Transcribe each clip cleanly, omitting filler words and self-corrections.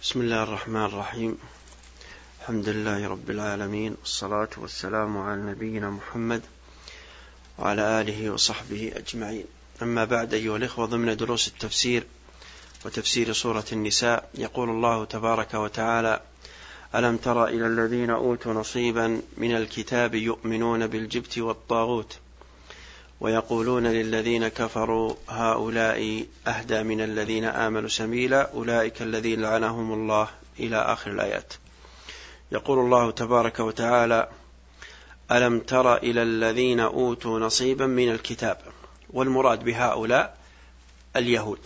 بسم الله الرحمن الرحيم. الحمد لله رب العالمين، والصلاة والسلام على نبينا محمد وعلى آله وصحبه أجمعين. أما بعد، أيها الإخوة، ضمن دروس التفسير وتفسير سورة النساء، يقول الله تبارك وتعالى: ألم تر إلى الذين أوتوا نصيبا من الكتاب يؤمنون بالجبت والطاغوت ويقولون للذين كفروا هؤلاء أهدى من الذين آمنوا سبيلا أولئك الذين لعنهم الله، إلى آخر الآيات. يقول الله تبارك وتعالى: ألم تر إلى الذين أوتوا نصيبا من الكتاب، والمراد بهؤلاء اليهود.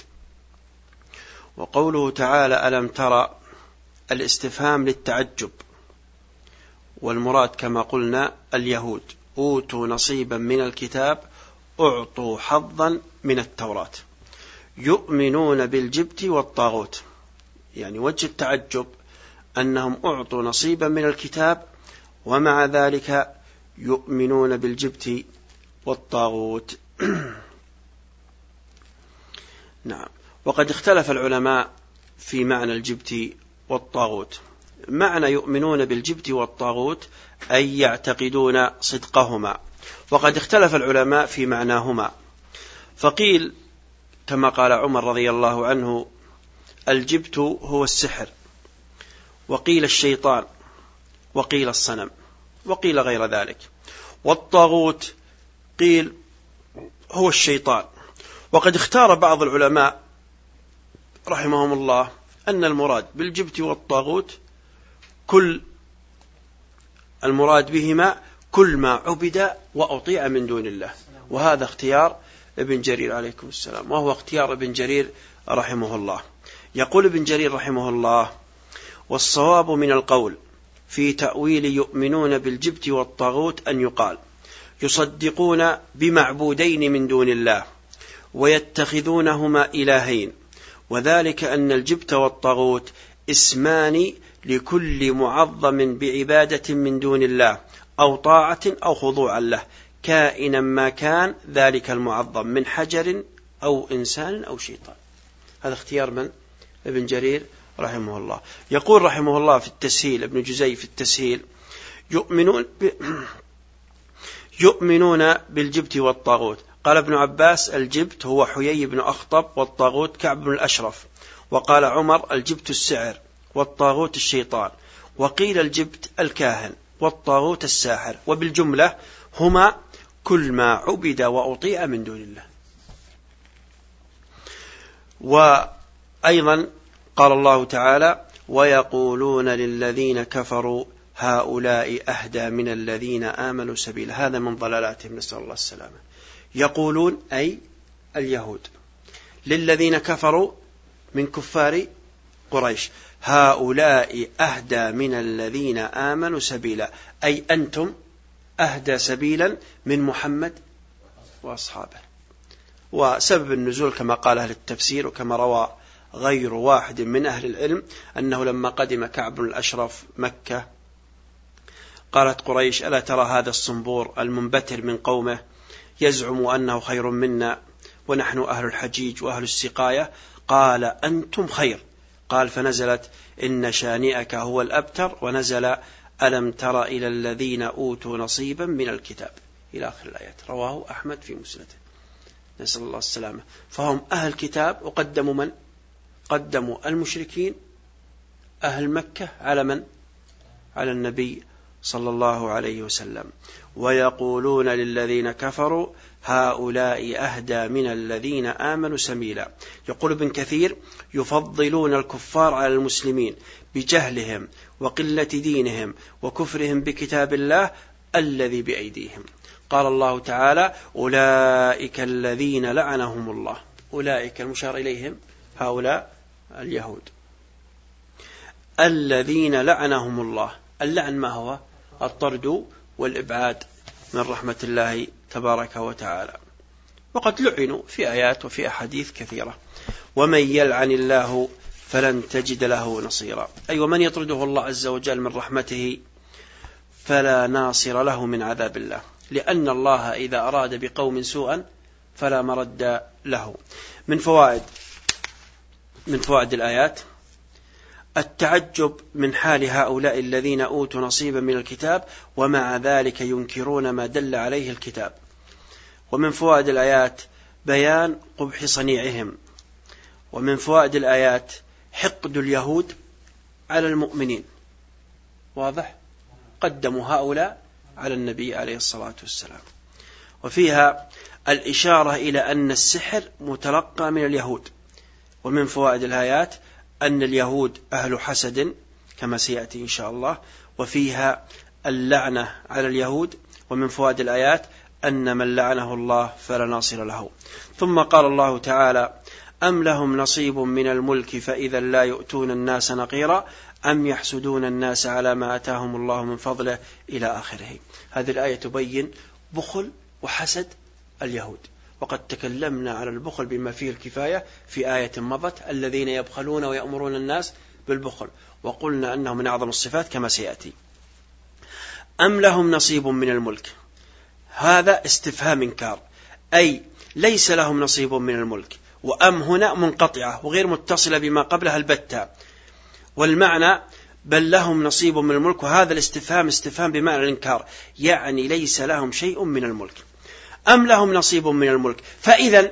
وقوله تعالى ألم تر الاستفهام للتعجب، والمراد كما قلنا اليهود أوتوا نصيبا من الكتاب، أعطوا حظا من التوراة، يؤمنون بالجبت والطاغوت. يعني وجه التعجب أنهم أعطوا نصيبا من الكتاب ومع ذلك يؤمنون بالجبت والطاغوت. نعم. وقد اختلف العلماء في معنى الجبت والطاغوت. معنى يؤمنون بالجبت والطاغوت أي يعتقدون صدقهما، وقد اختلف العلماء في معناهما، فقيل كما قال عمر رضي الله عنه: الجبت هو السحر، وقيل الشيطان، وقيل الصنم، وقيل غير ذلك. والطاغوت قيل هو الشيطان. وقد اختار بعض العلماء رحمهم الله أن المراد بالجبت والطاغوت المراد بهما كل ما عبد وأطيع من دون الله، وهذا اختيار ابن جرير عليكم السلام، وهو اختيار ابن جرير رحمه الله. يقول ابن جرير رحمه الله: والصواب من القول في تأويل يؤمنون بالجبت والطاغوت أن يقال يصدقون بمعبودين من دون الله ويتخذونهما إلهين، وذلك أن الجبت والطاغوت اسمان لكل معظم بعبادة من دون الله أو طاعة أو خضوع له، كائنا ما كان ذلك المعظم من حجر أو إنسان أو شيطان. هذا اختيار من؟ ابن جرير رحمه الله. يقول رحمه الله في التسهيل، ابن جزي في التسهيل: يؤمنون بالجبت والطاغوت. قال ابن عباس: الجبت هو حيي بن أخطب، والطاغوت كعب بن الأشرف. وقال عمر: الجبت السعر، والطاغوت الشيطان. وقيل الجبت الكاهن، والطاغوت الساحر. وبالجملة هما كل ما عبد وأطيع من دون الله. وأيضا قال الله تعالى: ويقولون للذين كفروا هؤلاء أهدى من الذين آمنوا سبيلا. هذا من ضلالاتهم، نسأل الله السلامة. يقولون أي اليهود للذين كفروا من كفار قريش: هؤلاء أهدى من الذين آمنوا سبيلا، أي أنتم أهدى سبيلا من محمد وأصحابه. وسبب النزول كما قال أهل التفسير وكما روى غير واحد من أهل العلم أنه لما قدم كعب بن الأشرف مكة قالت قريش: ألا ترى هذا الصنبور المنبتر من قومه يزعم أنه خير منا ونحن أهل الحجيج وأهل السقاية؟ قال: أنتم خير. قال: فنزلت إن شانئك هو الأبتر، ونزل ألم تر إلى الذين أوتوا نصيبا من الكتاب، إلى آخر الآيات. رواه أحمد في مسنده، نسأل الله السلامة. فهم أهل الكتاب، وقدموا من؟ قدموا المشركين أهل مكة على من؟ على النبي صلى الله عليه وسلم. ويقولون للذين كفروا هؤلاء أهدى من الذين آمنوا سبيلا. يقول ابن كثير: يفضلون الكفار على المسلمين بجهلهم وقلة دينهم وكفرهم بكتاب الله الذي بأيديهم. قال الله تعالى: أولئك الذين لعنهم الله. أولئك المشار إليهم هؤلاء اليهود الذين لعنهم الله. اللعن ما هو؟ الطرد والإبعاد من رحمة الله تبارك وتعالى. وقد لعنوا في آيات وفي أحاديث كثيرة. ومن يلعن الله فلن تجد له نصيرا، أي ومن يطرده الله عز وجل من رحمته فلا ناصر له من عذاب الله، لأن الله إذا أراد بقوم سوءا فلا مرد له. من فوائد الآيات: التعجب من حال هؤلاء الذين أوتوا نصيبا من الكتاب ومع ذلك ينكرون ما دل عليه الكتاب. ومن فوائد الآيات بيان قبح صنيعهم، ومن فوائد الآيات حقد اليهود على المؤمنين، واضح، قدموا هؤلاء على النبي عليه الصلاة والسلام. وفيها الإشارة إلى أن السحر متلقى من اليهود. ومن فوائد الآيات أن اليهود أهل حسد كما سيأتي إن شاء الله، وفيها اللعنة على اليهود. ومن فوائد الآيات أن من لعنه الله فلا ناصر له. ثم قال الله تعالى: أم لهم نصيب من الملك فإذا لا يؤتون الناس نقيرا أم يحسدون الناس على ما أتاهم الله من فضله إلى آخره. هذه الآية تبين بخل وحسد اليهود، وقد تكلمنا على البخل بما فيه الكفاية في آية مضت: الذين يبخلون ويأمرون الناس بالبخل، وقلنا أنه من أعظم الصفات كما سيأتي. أم لهم نصيب من الملك، هذا استفهام إنكار، أي ليس لهم نصيب من الملك، وأم هنا منقطعة وغير متصلة بما قبلها البتة، والمعنى بل لهم نصيب من الملك، وهذا الاستفهام استفهام بمعنى الإنكار، يعني ليس لهم شيء من الملك. أم لهم نصيب من الملك فإذا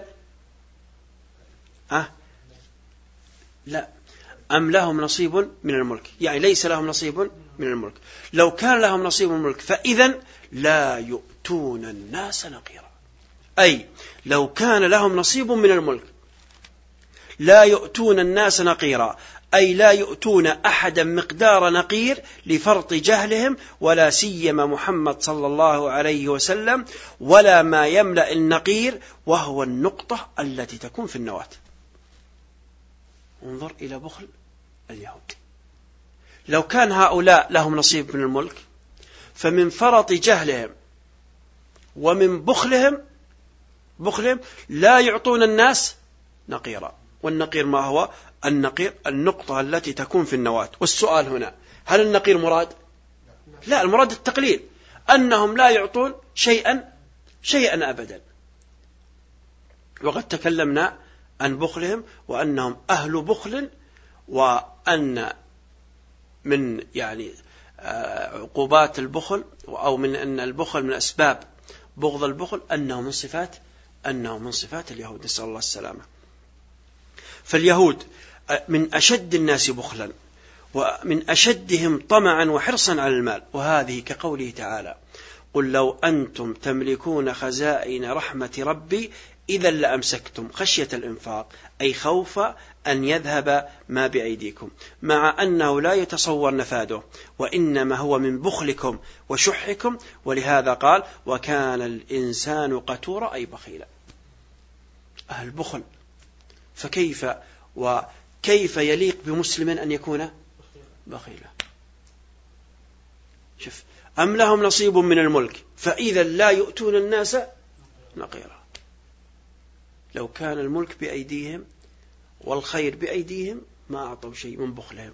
لا، أم لهم نصيب من الملك يعني ليس لهم نصيب من الملك. لو كان لهم نصيب من الملك فإذا لا يؤتون الناس نقيرا، أي لو كان لهم نصيب من الملك لا يؤتون الناس نقيرا، أي لا يؤتون أحدا مقدار نقير لفرط جهلهم، ولا سيما محمد صلى الله عليه وسلم، ولا ما يملأ النقير وهو النقطة التي تكون في النواة. انظر إلى بخل اليهود. لو كان هؤلاء لهم نصيب من الملك فمن فرط جهلهم ومن بخلهم لا يعطون الناس نقيرا. والنقير ما هو؟ النقير النقطة التي تكون في النواة. والسؤال هنا: هل النقير مراد؟ لا، المراد التقليل، أنهم لا يعطون شيئا أبدا. وقد تكلمنا عن بخلهم وأنهم أهل بخل، وأن من عقوبات البخل أو من أن البخل من أسباب بغض البخل أنه من صفات اليهود، نسأل الله السلامة. فاليهود من أشد الناس بخلا ومن أشدهم طمعا وحرصا على المال، وهذه كقوله تعالى: قل لو أنتم تملكون خزائن رحمة ربي إذا لأمسكتم خشية الإنفاق، أي خوف أن يذهب ما بأيديكم، مع أنه لا يتصور نفاده، وإنما هو من بخلكم وشحكم. ولهذا قال: وكان الإنسان قتورا، أي بخيلا. أهل بخل، وكيف يليق بمسلم أن يكون بخيلا؟ شوف: أم لهم نصيب من الملك فإذا لا يؤتون الناس نقيرا. لو كان الملك بأيديهم والخير بأيديهم ما أعطوا شيء من بخلهم.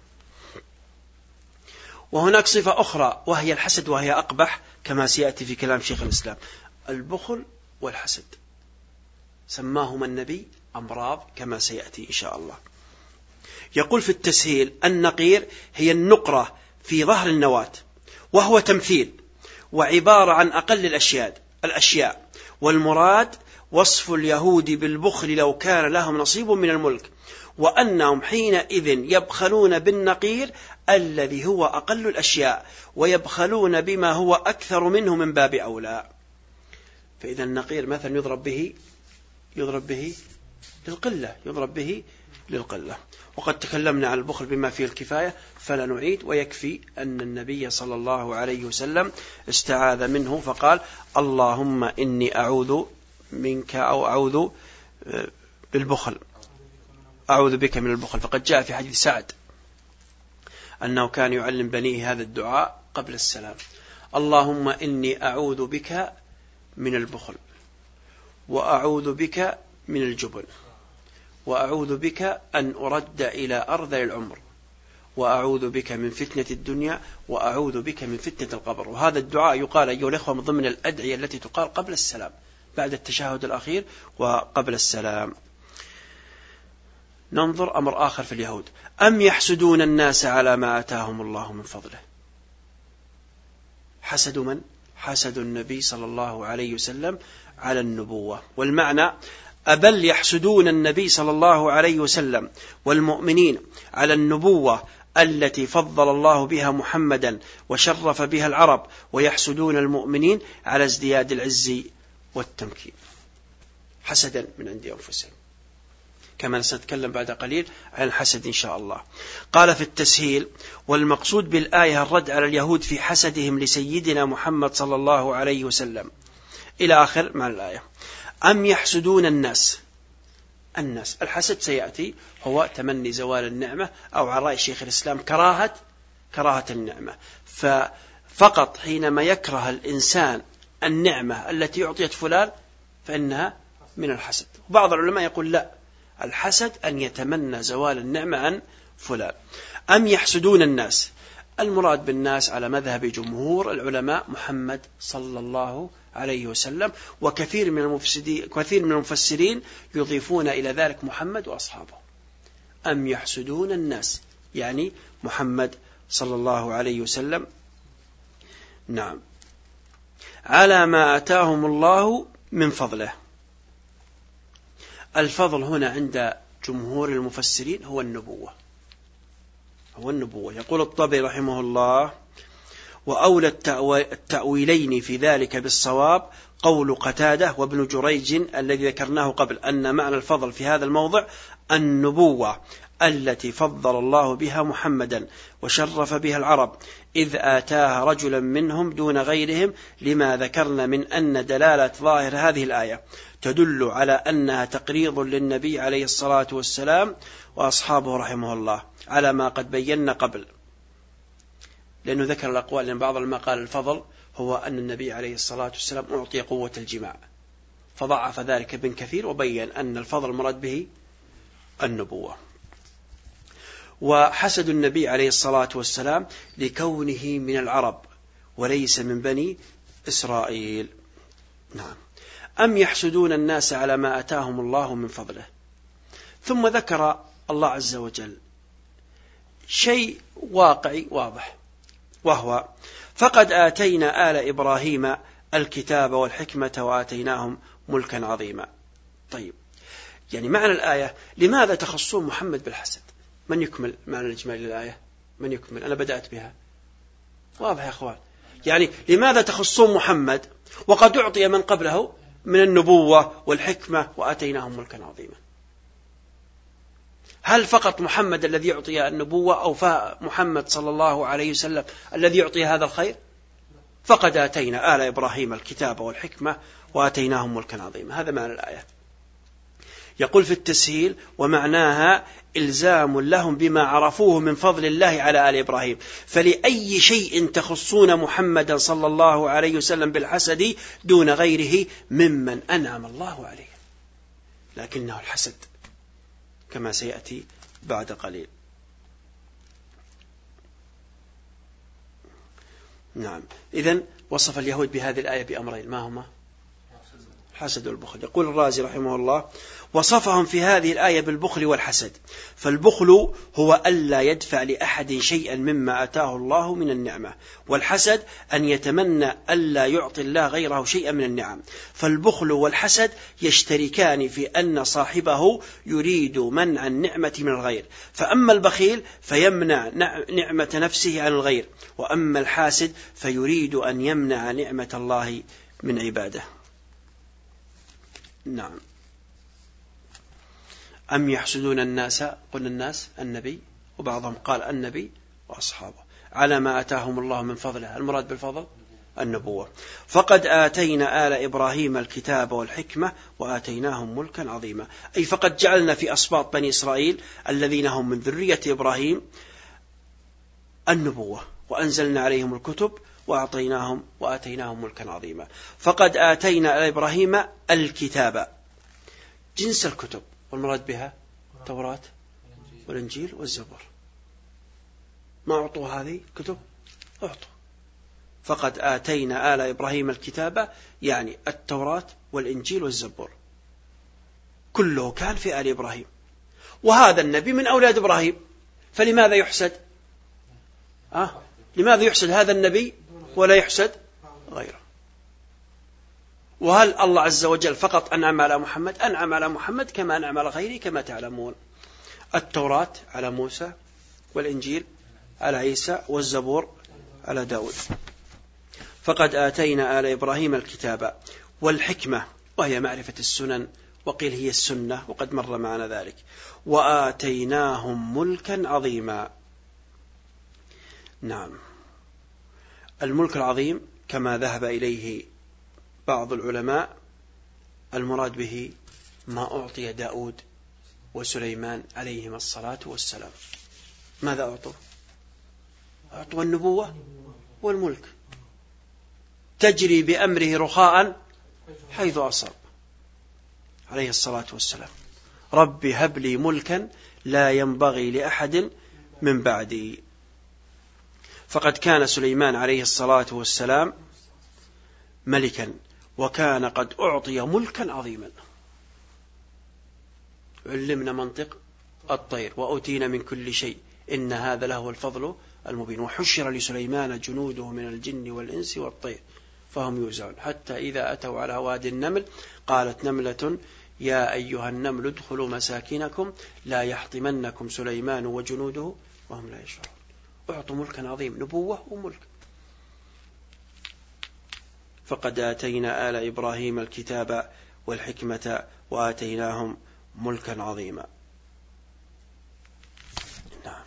وهناك صفة أخرى وهي الحسد، وهي أقبح كما سيأتي في كلام شيخ الإسلام. البخل والحسد سماهما النبي أمراض كما سيأتي إن شاء الله. يقول في التسهيل: النقير هي النقرة في ظهر النواة، وهو تمثيل وعبارة عن أقل الأشياء، والمراد وصف اليهود بالبخل لو كان لهم نصيب من الملك، وأنهم حينئذ يبخلون بالنقير الذي هو أقل الأشياء، ويبخلون بما هو أكثر منه من باب أولى. فإذا النقير مثلا يضرب به للقلة. وقد تكلمنا عن البخل بما فيه الكفاية فلا نعيد، ويكفي أن النبي صلى الله عليه وسلم استعاذ منه فقال: اللهم إني أعوذ منك أو أعوذ بك من البخل. فقد جاء في حديث سعد أنه كان يعلم بنيه هذا الدعاء قبل السلام: اللهم إني أعوذ بك من البخل، وأعوذ بك من الجبن، وأعوذ بك أن أرد إلى أرذل العمر، وأعوذ بك من فتنة الدنيا، وأعوذ بك من فتنة القبر. وهذا الدعاء يقال أيها الأخوة من ضمن الأدعية التي تقال قبل السلام، بعد التشهد الأخير وقبل السلام. ننظر أمر آخر في اليهود. أم يحسدون الناس على ما آتاهم الله من فضله. حسدوا من؟ حسدوا النبي صلى الله عليه وسلم على النبوة. والمعنى أبل يحسدون النبي صلى الله عليه وسلم والمؤمنين على النبوة التي فضل الله بها محمدا وشرف بها العرب، ويحسدون المؤمنين على ازدياد العز والتمكين حسدا من عند أنفسهم، كما سنتكلم بعد قليل عن الحسد إن شاء الله. قال في التسهيل: والمقصود بالآية الرد على اليهود في حسدهم لسيدنا محمد صلى الله عليه وسلم إلى آخر معنى الآية. أم يحسدون الناس. الحسد سيأتي هو تمني زوال النعمة، أو على رأي شيخ الإسلام كراهة النعمة. ففقط حينما يكره الإنسان النعمة التي أعطيت فلان فإنها من الحسد. وبعض العلماء يقول لا، الحسد أن يتمنى زوال النعمة عن فلان. أم يحسدون الناس، المراد بالناس على مذهب جمهور العلماء محمد صلى الله عليه وسلم، وكثير من المفسرين يضيفون إلى ذلك محمد وأصحابه. أم يحسدون الناس يعني محمد صلى الله عليه وسلم، نعم، على ما آتاهم الله من فضله. الفضل هنا عند جمهور المفسرين هو النبوة. يقول الطبري رحمه الله: وأولى التأويلين في ذلك بالصواب قول قتادة وابن جريج الذي ذكرناه قبل، أن معنى الفضل في هذا الموضع النبوة التي فضل الله بها محمدا وشرف بها العرب، إذ آتاها رجلا منهم دون غيرهم، لما ذكرنا من أن دلالة ظاهر هذه الآية تدل على أنها تقريض للنبي عليه الصلاة والسلام وأصحابه رحمه الله، على ما قد بينا قبل. لأنه ذكر الأقوال، لأن بعض ما قال الفضل هو أن النبي عليه الصلاة والسلام أعطي قوة الجماع، فضعف ذلك ابن كثير وبين أن الفضل مراد به النبوة. وحسد النبي عليه الصلاة والسلام لكونه من العرب وليس من بني إسرائيل. نعم. أم يحسدون الناس على ما أتاهم الله من فضله. ثم ذكر الله عز وجل شيء واقعي واضح، وهو: فقد آتينا آل إبراهيم الكتاب والحكمة وآتيناهم ملكا عظيما. طيب، يعني معنى الآية لماذا تخصون محمد بالحسد؟ من يكمل معنى الإجمالي للآية؟ من يكمل؟ أنا بدأت بها. واضح يا أخوان؟ يعني لماذا تخصون محمد وقد أعطي من قبله من النبوة والحكمة وآتيناهم ملكا عظيما؟ هل فقط محمد الذي يعطي النبوة، أو محمد صلى الله عليه وسلم الذي يعطي هذا الخير؟ فقد آتينا آل إبراهيم الكتاب والحكمة وآتيناهم ملكا عظيما. هذا معنى الآية. يقول في التسهيل: ومعناها إلزام لهم بما عرفوه من فضل الله على آل إبراهيم، فلأي شيء تخصون محمدا صلى الله عليه وسلم بالحسد دون غيره ممن أنعم الله عليه، لكنه الحسد كما سيأتي بعد قليل. نعم. إذن وصف اليهود بهذه الآية بأمرين، ما هما؟ الحسد والبخل. يقول الرازي رحمه الله: وصفهم في هذه الآية بالبخل والحسد. فالبخل هو ألا يدفع لأحد شيئا مما أتاه الله من النعمة، والحسد أن يتمنى ألا يعطي الله غيره شيئا من النعم. فالبخل والحسد يشتركان في أن صاحبه يريد منع النعمة من الغير، فأما البخيل فيمنع نعمة نفسه عن الغير، وأما الحاسد فيريد أن يمنع نعمة الله من عباده. نعم. أم يحسدون الناس، قلنا الناس النبي، وبعضهم قال النبي وأصحابه، على ما أتاهم الله من فضله. المراد بالفضل النبوة. فقد آتينا آل إبراهيم الكتاب والحكمة وآتيناهم ملكا عظيما، أي فقد جعلنا في أصباط بني إسرائيل الذين هم من ذرية إبراهيم النبوة، وأنزلنا عليهم الكتب وآتيناهم ملكا عظيما. فقد آتينا آل إبراهيم الكتاب، جنس الكتب، والمراد بها التوراة والإنجيل والزبور. ما أعطوا هذه الكتب؟ أعطوا. فقد آتينا آل إبراهيم الكتاب يعني التوراة والإنجيل والزبور، كله كان في آل إبراهيم. وهذا النبي من أولاد إبراهيم، فلماذا يحسد؟ لماذا يحسد هذا النبي ولا يحسد غيره؟ وهل الله عز وجل فقط أنعم على محمد؟ أنعم على محمد كما أنعم على غيره كما تعلمون. التوراة على موسى، والإنجيل على عيسى، والزبور على داود. فقد آتينا آل إبراهيم الكتاب والحكمة، وهي معرفة السنن، وقيل هي السنة، وقد مر معنا ذلك. وآتيناهم ملكا عظيما. نعم، الملك العظيم كما ذهب إليه بعض العلماء المراد به ما أعطي داود وسليمان عليهما الصلاة والسلام. ماذا أعطوا؟ أعطوا النبوة والملك، تجري بأمره رخاء حيث أصاب، عليه الصلاة والسلام. رب هب لي ملكا لا ينبغي لأحد من بعدي. فقد كان سليمان عليه الصلاة والسلام ملكا، وكان قد أعطي ملكا عظيما. علمنا منطق الطير وأوتينا من كل شيء إن هذا لهو الفضل المبين. وحشر لسليمان جنوده من الجن والإنس والطير فهم يوزعون، حتى إذا أتوا على وادي النمل قالت نملة يا أيها النمل ادخلوا مساكنكم لا يحطمنكم سليمان وجنوده وهم لا يشعرون. أعطوا ملكا عظيم، نبوة وملك. فقد آتينا آل إبراهيم الكتاب والحكمة وآتيناهم ملكا عظيما. نعم.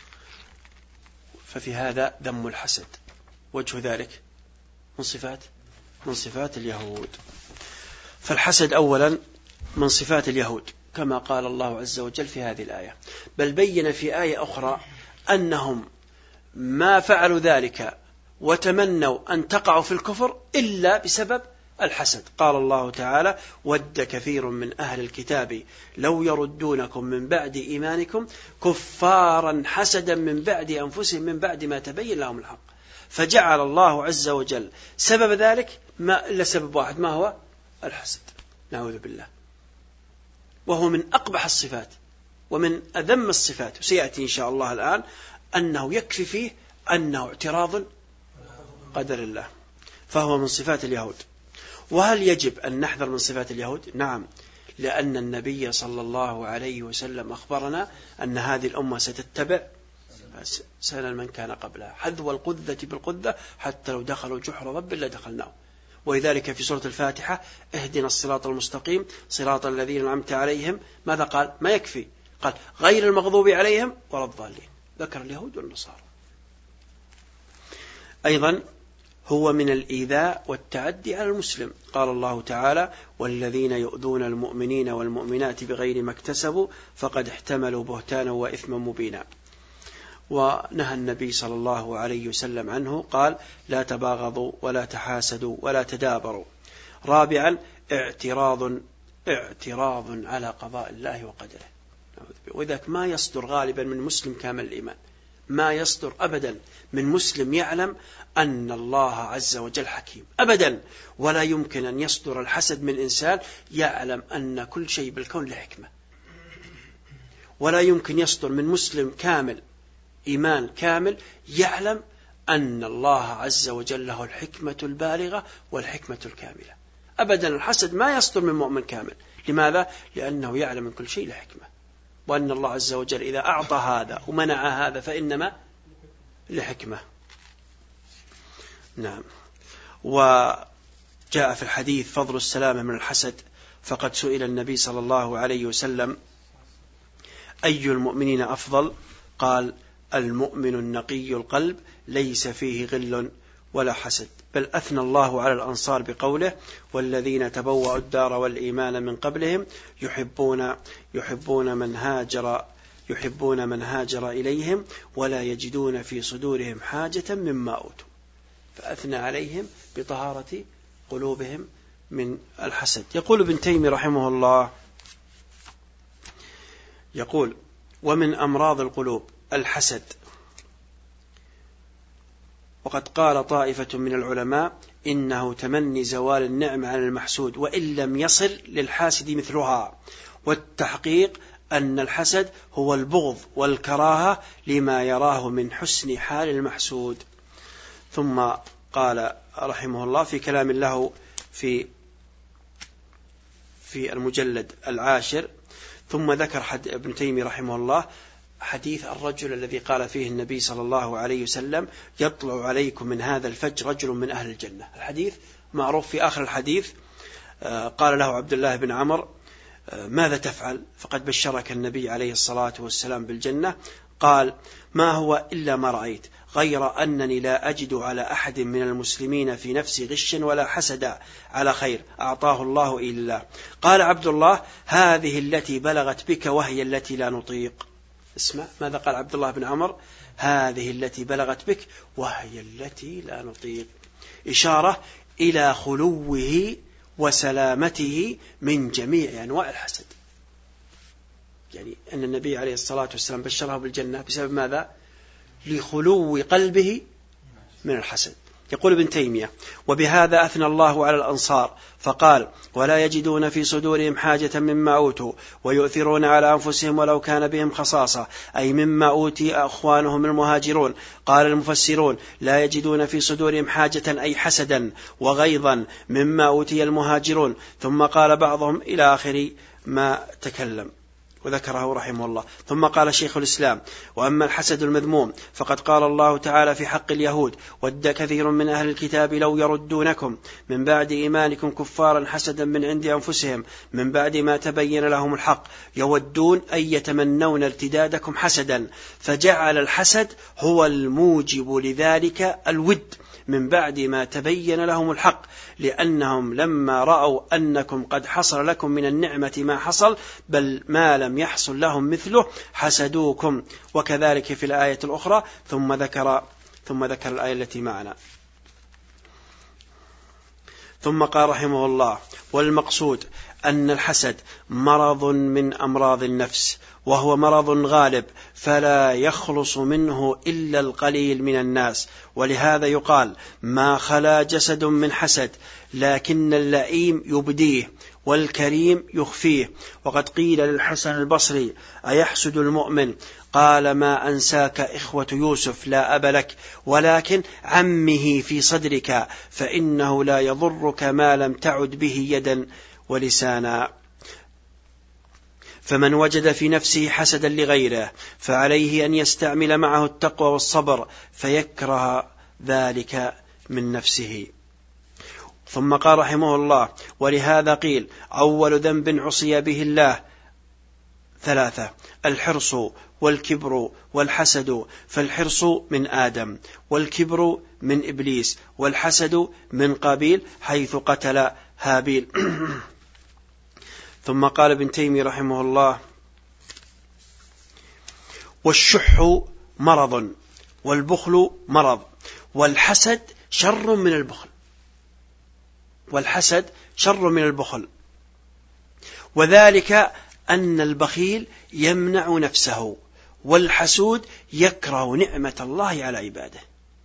ففي هذا ذم الحسد، وجه ذلك من صفات اليهود. فالحسد أولا من صفات اليهود كما قال الله عز وجل في هذه الآية، بل بين في آية أخرى أنهم ما فعلوا ذلك وتمنوا أن تقعوا في الكفر إلا بسبب الحسد. قال الله تعالى ود كثير من أهل الكتاب لو يردونكم من بعد إيمانكم كفارا حسدا من بعد أنفسهم من بعد ما تبين لهم الحق. فجعل الله عز وجل سبب ذلك ما إلا سبب واحد، ما هو؟ الحسد، نعوذ بالله. وهو من أقبح الصفات ومن أذم الصفات، وسيأتي إن شاء الله الآن أنه يكفي فيه أنه اعتراض قدر الله، فهو من صفات اليهود. وهل يجب أن نحذر من صفات اليهود؟ نعم، لأن النبي صلى الله عليه وسلم أخبرنا أن هذه الأمة ستتبع سنن من كان قبلها، حذو القذة بالقذة، حتى لو دخلوا جحر رب لدخلناه. ولذلك في سورة الفاتحة اهدنا الصراط المستقيم صراط الذين أنعمت عليهم، ماذا قال؟ ما يكفي، قال غير المغضوب عليهم ولا الضالين، ذكر اليهود والنصارى. أيضا هو من الإيذاء والتعدي على المسلم. قال الله تعالى والذين يؤذون المؤمنين والمؤمنات بغير ما اكتسبوا فقد احتملوا بهتانا وإثما مبينا. ونهى النبي صلى الله عليه وسلم عنه، قال لا تباغضوا ولا تحاسدوا ولا تدابروا. رابعا اعتراض على قضاء الله وقدره. وذلك ما يصدر غالبا من مسلم كامل الإيمان، ما يصدر أبدا من مسلم يعلم أن الله عز وجل حكيم أبدا. ولا يمكن أن يصدر الحسد من إنسان يعلم أن كل شيء بالكون لحكمة. ولا يمكن يصدر من مسلم كامل إيمان كامل يعلم أن الله عز وجل له الحكمة البالغة والحكمة الكاملة أبدا. الحسد ما يصدر من مؤمن كامل. لماذا؟ لأنه يعلم من كل شيء لحكمة، وأن الله عز وجل إذا أعطى هذا ومنع هذا فإنما لحكمة. نعم. وجاء في الحديث فضل السلامة من الحسد، فقد سئل النبي صلى الله عليه وسلم أي المؤمنين أفضل؟ قال المؤمن النقي القلب ليس فيه غل ولا حسد. بل أثنى الله على الأنصار بقوله والذين تبوأوا الدار والإيمان من قبلهم يحبون من هاجر إليهم ولا يجدون في صدورهم حاجة مما أوتوا. فأثنى عليهم بطهارة قلوبهم من الحسد. يقول ابن تيمية رحمه الله، يقول ومن أمراض القلوب الحسد. وقد قال طائفة من العلماء إنه تمني زوال النعمة على المحسود وإن لم يصل للحاسد مثلها، والتحقيق أن الحسد هو البغض والكراهة لما يراه من حسن حال المحسود. ثم قال رحمه الله في كلام له في المجلد 10، ثم ذكر ابن تيمية رحمه الله حديث الرجل الذي قال فيه النبي صلى الله عليه وسلم: يطلع عليكم من هذا الفجر رجل من أهل الجنة. الحديث معروف. في آخر الحديث قال له عبد الله بن عمر: ماذا تفعل؟ فقد بشرك النبي عليه الصلاة والسلام بالجنة. قال: ما هو إلا ما رأيت، غير أنني لا أجد على أحد من المسلمين في نفسي غشا ولا حسدا على خير أعطاه الله إلا. قال عبد الله: هذه التي بلغت بك وهي التي لا نطيق. اسمع ماذا قال عبد الله بن عمر: هذه التي بلغت بك وهي التي لا نطيق، إشارة إلى خلوه وسلامته من جميع أنواع الحسد. يعني أن النبي عليه الصلاة والسلام بشره بالجنة بسبب ماذا؟ لخلو قلبه من الحسد. يقول ابن تيمية: وبهذا أثنى الله على الأنصار فقال: ولا يجدون في صدورهم حاجة مما أوتوا ويؤثرون على أنفسهم ولو كان بهم خصاصة، أي مما أوتي أخوانهم المهاجرون. قال المفسرون: لا يجدون في صدورهم حاجة أي حسدا وغيظا مما أوتي المهاجرون. ثم قال بعضهم إلى آخر ما تكلم وذكره رحمه الله. ثم قال شيخ الإسلام: وأما الحسد المذموم فقد قال الله تعالى في حق اليهود: ود كثير من أهل الكتاب لو يردونكم من بعد إيمانكم كفارا حسدا من عند أنفسهم من بعد ما تبين لهم الحق يودون أن يتمنون ارتدادكم حسدا، فجعل الحسد هو الموجب لذلك الود من بعد ما تبين لهم الحق، لأنهم لما رأوا أنكم قد حصل لكم من النعمة ما حصل بل ما لم يحصل لهم مثله حسدوكم. وكذلك في الآية الأخرى. ثم ذكر الآية التي معنا. ثم قال رحمه الله: والمقصود أن الحسد مرض من أمراض النفس، وهو مرض غالب فلا يخلص منه إلا القليل من الناس، ولهذا يقال: ما خلا جسد من حسد، لكن اللئيم يبديه والكريم يخفيه. وقد قيل للحسن البصري: أيحسد المؤمن؟ قال: ما أنساك إخوة يوسف لا أب لك، ولكن عمه في صدرك، فإنه لا يضرك ما لم تعد به يدا ولسانا. فمن وجد في نفسه حسدا لغيره فعليه أن يستعمل معه التقوى والصبر فيكره ذلك من نفسه. ثم قال رحمه الله: ولهذا قيل: أول ذنب عصي به الله 3: الحرص والكبر والحسد. فالحرص من آدم، والكبر من إبليس، والحسد من قابيل حيث قتل هابيل. ثم قال ابن تيمية رحمه الله: والشح مرض، والبخل مرض، والحسد شر من البخل. والحسد شر من البخل، وذلك أن البخيل يمنع نفسه، والحسود يكره نعمة الله على عباده.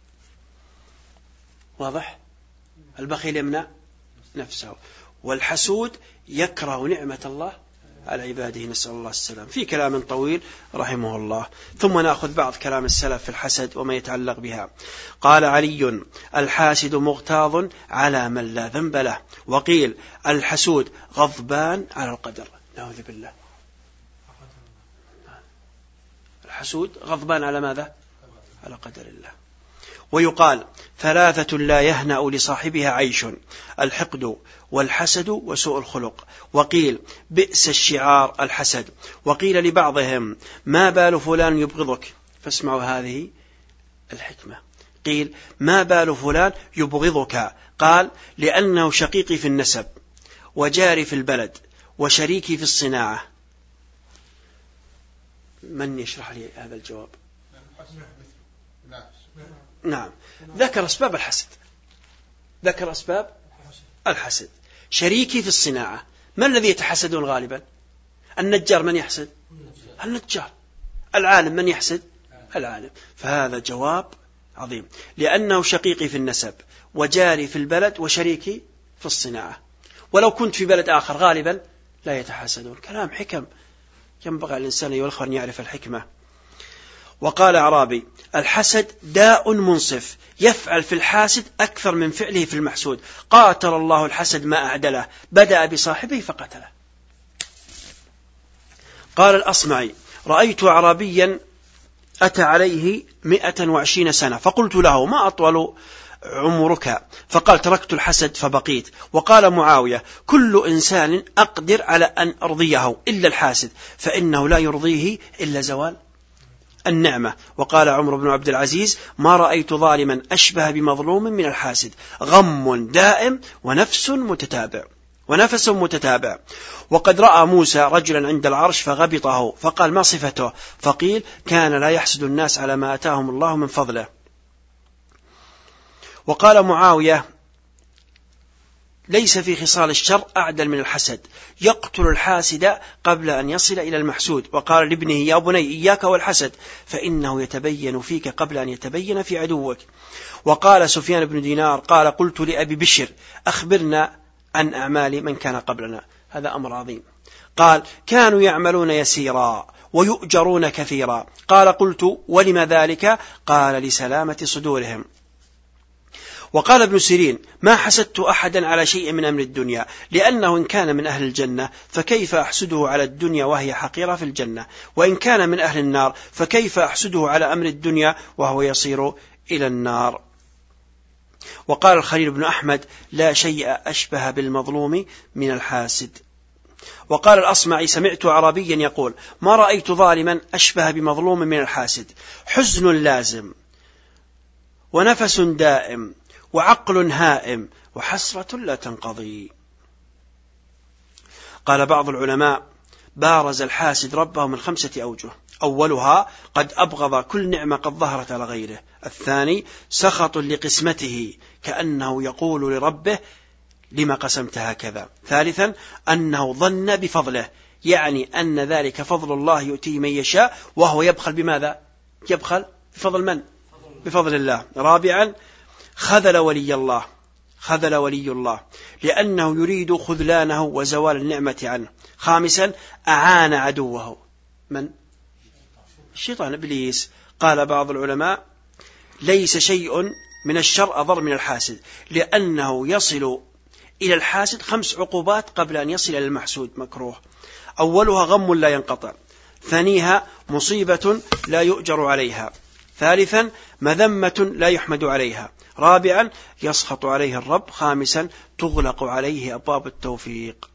واضح؟ البخيل يمنع نفسه، والحسود يكره نعمة الله على عباده، نسأل الله السلام. في كلام طويل رحمه الله. ثم نأخذ بعض كلام السلف في الحسد وما يتعلق بها. قال علي: الحاسد مغتاظ على من لا ذنب له. وقيل: الحسود غضبان على القدر. نعوذ بالله. الحسود غضبان على ماذا؟ على قدر الله. ويقال: 3 لا يهنأ لصاحبها عيش: الحقد والحسد وسوء الخلق. وقيل: بئس الشعار الحسد. وقيل لبعضهم: ما بال فلان يبغضك؟ فاسمعوا هذه الحكمة. قيل: ما بال فلان يبغضك؟ قال: لأنه شقيقي في النسب وجاري في البلد وشريكي في الصناعة. من يشرح لي هذا الجواب؟ نعم، ذكر أسباب الحسد، ذكر أسباب الحسد. شريكي في الصناعة، من الذي يتحسدون غالبا؟ النجار. من يحسد؟ النجار. العالم. من يحسد؟ العالم. فهذا جواب عظيم. لأنه شقيقي في النسب وجاري في البلد وشريكي في الصناعة. ولو كنت في بلد آخر غالبا لا يتحسدون. كلام حكم ينبغي الإنسان أيها الأخوة أن يعرف الحكمة. وقال أعرابي: الحسد داء منصف يفعل في الحاسد أكثر من فعله في المحسود. قاتل الله الحسد ما أعدله، بدأ بصاحبه فقتله. قال الأصمعي: رأيت أعرابيا أتى عليه 120 سنة فقلت له: ما أطول عمرك؟ فقال: تركت الحسد فبقيت. وقال معاوية: كل إنسان أقدر على أن أرضيه إلا الحاسد، فإنه لا يرضيه إلا زوال النعمة. وقال عمر بن عبد العزيز: ما رأيت ظالما أشبه بمظلوم من الحاسد، غم دائم ونفس متتابع. وقد رأى موسى رجلا عند العرش فغبطه، فقال: ما صفته؟ فقيل: كان لا يحسد الناس على ما أتاهم الله من فضله. وقال معاوية: ليس في خصال الشر أعدل من الحسد، يقتل الحاسد قبل أن يصل إلى المحسود. وقال لابنه: يا بني إياك والحسد، فإنه يتبين فيك قبل أن يتبين في عدوك. وقال سفيان بن دينار: قال: قلت لأبي بشر: أخبرنا عن أعمال من كان قبلنا. هذا أمر عظيم. قال: كانوا يعملون يسيرا ويؤجرون كثيرا. قال: قلت: ولم ذلك؟ قال: لسلامة صدورهم. وقال ابن سيرين: ما حسدت أحدا على شيء من أمر الدنيا، لأنه إن كان من أهل الجنة فكيف أحسده على الدنيا وهي حقيرة في الجنة، وإن كان من أهل النار فكيف أحسده على أمر الدنيا وهو يصير إلى النار. وقال الخليل بن أحمد: لا شيء أشبه بالمظلوم من الحاسد. وقال الأصمعي: سمعت أعرابيا يقول: ما رأيت ظالما أشبه بمظلوم من الحاسد، حزن لازم ونفس دائم وعقل هائم وحسرة لا تنقضي. قال بعض العلماء: بارز الحاسد ربه من 5 أوجه: أولها قد أبغض كل نعمة قد ظهرت على غيره. الثاني سخط لقسمته، كأنه يقول لربه: لما قسمت هكذا. ثالثا أنه ظن بفضله، يعني أن ذلك فضل الله يؤتيه من يشاء، وهو يبخل بماذا؟ يبخل بفضل من؟ بفضل الله. رابعا خذل ولي الله لأنه يريد خذلانه وزوال النعمة عنه. خامسا أعان عدوه، من؟ الشيطان إبليس. قال بعض العلماء: ليس شيء من الشر أضر من الحاسد، لأنه يصل إلى الحاسد 5 عقوبات قبل أن يصل إلى المحسود مكروه. أولها غم لا ينقطع، ثانيها مصيبة لا يؤجر عليها، ثالثا مذمة لا يحمد عليها، رابعا يسخط عليه الرب، خامسا تغلق عليه أبواب التوفيق.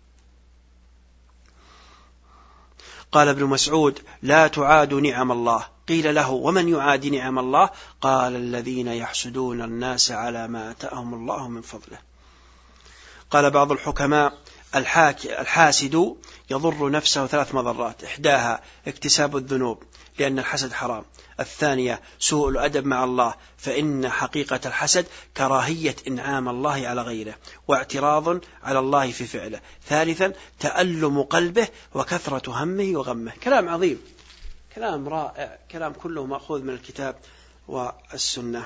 قال ابن مسعود: لا تعاد نعم الله. قيل له: ومن يعاد نعم الله؟ قال: الذين يحسدون الناس على ما آتاهم الله من فضله. قال بعض الحكماء: الحاسد يضر نفسه 3 مضرات: إحداها اكتساب الذنوب لأن الحسد حرام، الثانية سوء الأدب مع الله، فإن حقيقة الحسد كراهية إنعام الله على غيره واعتراض على الله في فعله، ثالثا تألم قلبه وكثرة همه وغمه. كلام عظيم، كلام رائع، كلام كله مأخوذ من الكتاب والسنة.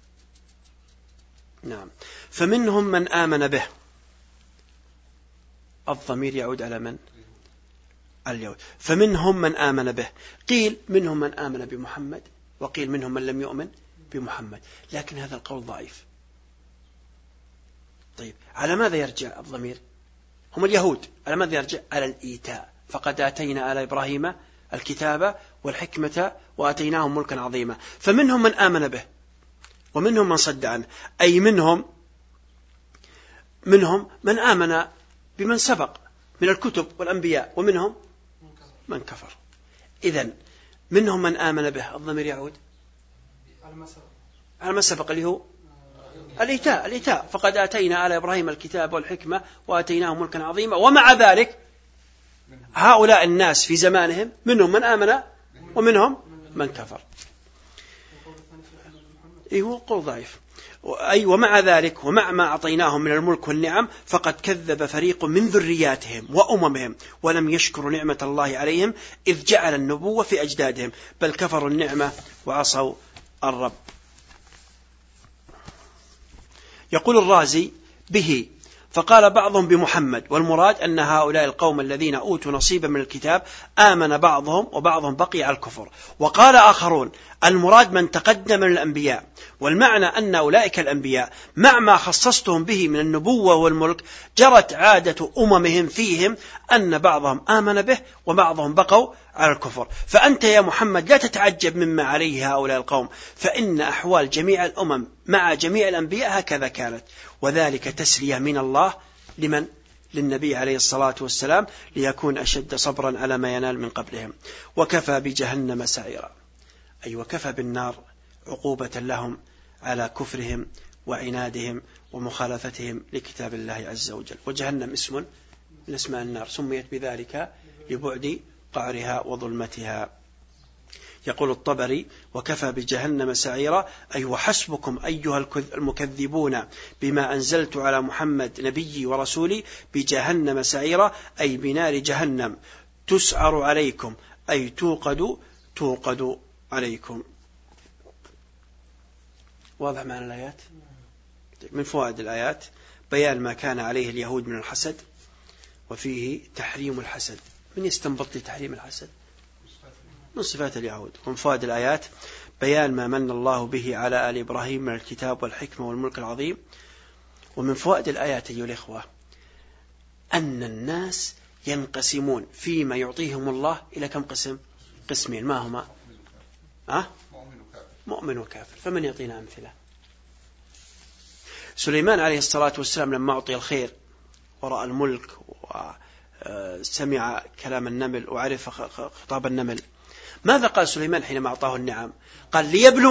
نعم. فمنهم من آمن به، الضمير يعود على من؟ اليهود. فمنهم من آمن به، قيل منهم من آمن بمحمد، وقيل منهم من لم يؤمن بمحمد، لكن هذا القول ضعيف. طيب، على ماذا يرجع الضمير؟ هم اليهود، على ماذا يرجع؟ على الإيتاء. فقد آتينا آل إبراهيم الكتاب والحكمة وآتيناهم ملكا عظيما. فمنهم من آمن به ومنهم من صد عنه، أي منهم من آمن بمن سبق من الكتب والأنبياء، ومنهم من كفر. إذن منهم من آمن به، الضمير يعود على ما سبق اللي هو الإيتاء. فقد آتينا آل إبراهيم الكتاب والحكمة وآتيناهم ملكا عظيما. ومع ذلك هؤلاء الناس في زمانهم منهم من آمن ومنهم من كفر. هو قول ضعيف. أي ومع ذلك ومع ما أعطيناهم من الملك والنعم فقد كذب فريق من ذرياتهم وأممهم ولم يشكروا نعمة الله عليهم إذ جعل النبوة في أجدادهم، بل كفروا النعمة وعصوا الرب. يقول الرازي: به فقال بعضهم بمحمد، والمراد أن هؤلاء القوم الذين أوتوا نصيبا من الكتاب آمن بعضهم وبعضهم بقي على الكفر. وقال آخرون المراد من تقدم من الأنبياء، والمعنى أن أولئك الأنبياء مع ما خصصتهم به من النبوة والملك جرت عادة أممهم فيهم أن بعضهم آمن به وبعضهم بقوا على الكفر. فأنت يا محمد لا تتعجب مما عليه هؤلاء القوم، فإن أحوال جميع الأمم مع جميع الأنبياء هكذا كانت، وذلك تسلية من الله لمن؟ للنبي عليه الصلاة والسلام، ليكون أشد صبرا على ما ينال من قبلهم. وكفى بجهنم سعيرا، أي وكفى بالنار عقوبة لهم على كفرهم وعنادهم ومخالفتهم لكتاب الله عز وجل. وجهنم اسم من اسماء النار، سميت بذلك لبعد قعرها وظلمتها. يقول الطبري وكفى بجهنم سعيرا، أي وحسبكم أيها المكذبون بما أنزلت على محمد نبي ورسولي بجهنم سعيرا، أي بنار جهنم تسعر عليكم، أي توقد عليكم. واضح معنى الآيات؟ من فوائد الآيات بيان ما كان عليه اليهود من الحسد، وفيه تحريم الحسد. من يستنبط لي تحريم الحسد؟ من صفات اليهود. ومن فوائد الآيات بيان ما من الله به على آل إبراهيم من الكتاب والحكمة والملك العظيم. ومن فوائد الآيات أيها الإخوة أن الناس ينقسمون فيما يعطيهم الله إلى كم قسم؟ قسمين. ما هما؟ مؤمن وكافر. فمن يعطينا أمثلة؟ سليمان عليه الصلاة والسلام لما أعطي الخير ورأى الملك وسمع كلام النمل وعرف خطاب النمل، ماذا قال سليمان حينما أعطاه النعم؟ قال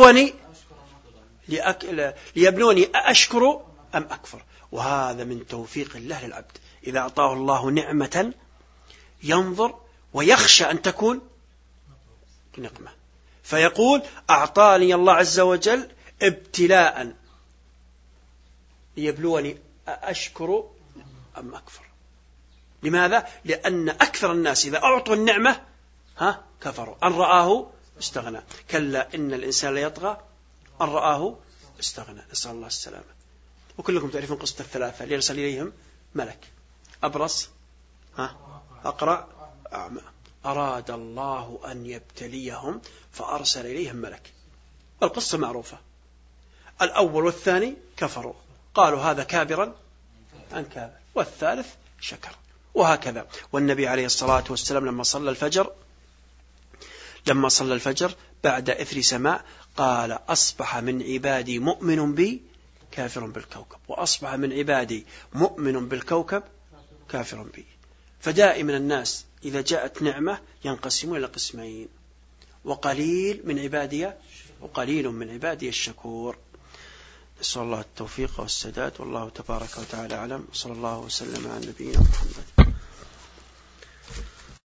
ليبلوني أأشكر أم أكفر. وهذا من توفيق الله للعبد، إذا أعطاه الله نعمة ينظر ويخشى أن تكون نقمة، فيقول أعطاني الله عز وجل ابتلاء ليبلوني أأشكر أم أكفر. لماذا؟ لأن أكثر الناس إذا أعطوا النعمة كفروا، أن رآه استغنى. كلا إن الإنسان ليطغى أن رآه استغنى، نسأل الله السلامة. وكلكم تعرفون قصة الثلاثة اللي يرسل إليهم ملك أبرص أقرع أعمى، أراد الله أن يبتليهم فأرسل إليهم ملك. القصة معروفة. الأول والثاني كفروا، قالوا هذا كابرا عن كابر، والثالث شكر، وهكذا. والنبي عليه الصلاة والسلام لما صلى الفجر بعد إثر سماء قال أصبح من عبادي مؤمن بي كافر بالكوكب، وأصبح من عبادي مؤمن بالكوكب كافر بي. فدائما الناس إذا جاءت نعمة ينقسمون إلى قسمين، وقليل من عبادي الشكور. نسأل الله التوفيق والسداد، والله تبارك وتعالى أعلم. صلى الله وسلم على نبينا محمد.